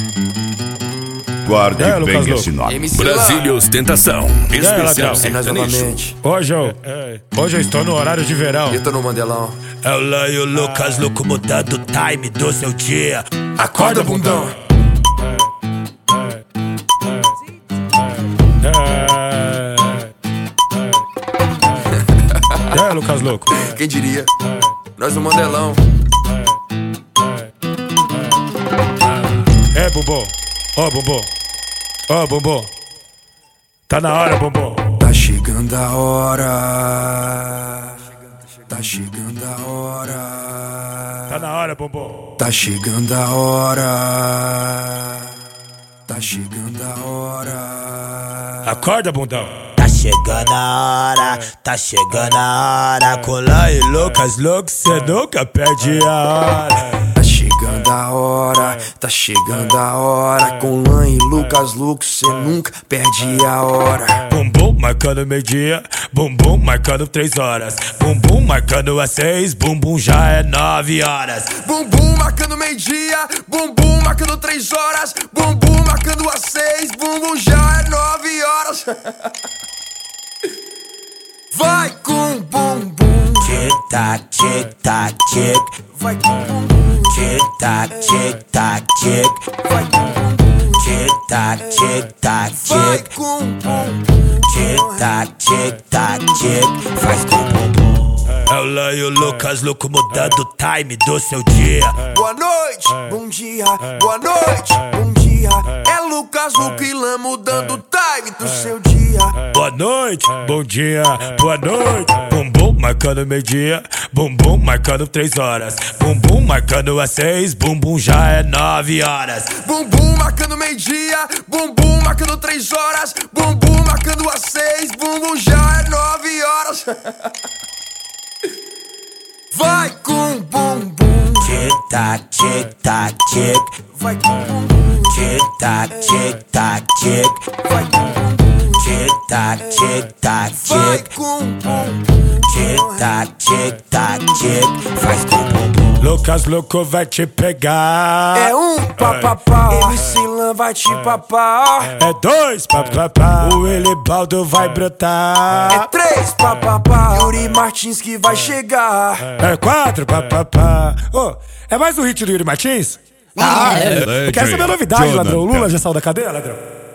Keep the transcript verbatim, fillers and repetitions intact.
Guarde É, bem Lucas esse nome. Brasília Ostentação. Especial sertanejo. Hoje eu, hoje eu estou no horário de verão. Eu tô no Mandelão. É o Laio Lucas louco mudando o time do seu dia. Acorda, bundão. É, Lucas louco. Quem diria? Nós no Mandelão. É, bumbum. Ó, bumbum. Ó, bumbum. Tá na hora, bumbum. Tá chegando a hora. Tá chegando a hora. Tá na hora, bumbum. Tá chegando a hora. Tá chegando a hora. Acorda, bundão. Tá chegando a hora, tá chegando a hora. Com Laio Lucas louco, cê nunca perde a hora. Tá chegando a hora, tá chegando a hora. Com Lan e Lucas Lux, cê nunca perde a hora. Bumbum marcando meio-dia, bumbum marcando três horas. Bumbum marcando às seis, bumbum já é nove horas. Bumbum marcando meio-dia, bumbum marcando três horas. Bumbum marcando às seis, bumbum já é nove horas. Vai com bumbum. Tic-tac, tic-tac, tic. Vai com bumbum. Tic-tac, tic-tac, tic. Vai com bumbum. Tic-tac, tic-tac, Vai tic. com bumbum. Tic-tac, tic-tac, tic. Faz com bumbum. É o Laio Lucas louco mudando o time do seu dia. Boa noite, bom dia, boa noite, bom dia. É Lucas Luco e Lan mudando o time do seu dia. Boa noite, bom dia, boa noite. Bumbum marcando meio-dia, bumbum marcando três horas. Bumbum marcando às seis, bumbum já é nove horas. Bumbum marcando meio-dia, bumbum marcando três horas. Bumbum marcando às seis, bumbum já é nove horas. Vai com bumbum. Tic-tac, tic-tac, tic. Vai com bumbum. Tic-tac, tic-tac, tic. Vai com bumbum. Tic-tac, tic-tac, Vai tic. com bumbum. Tic-tac, tic-tac, tic. Faz com bumbum. Lucas louco vai te pegar. É um papapá, M C Lan vai te papar. É dois, papapá. O Elibaldo vai brotar. É três papapá, Yuri Martins que vai chegar. É quatro, papapá. Ô, é mais um hit do Yuri Martins? Ah, é. Eu quero saber a novidade, ladrão. O Lula já saiu da cadeia, ladrão?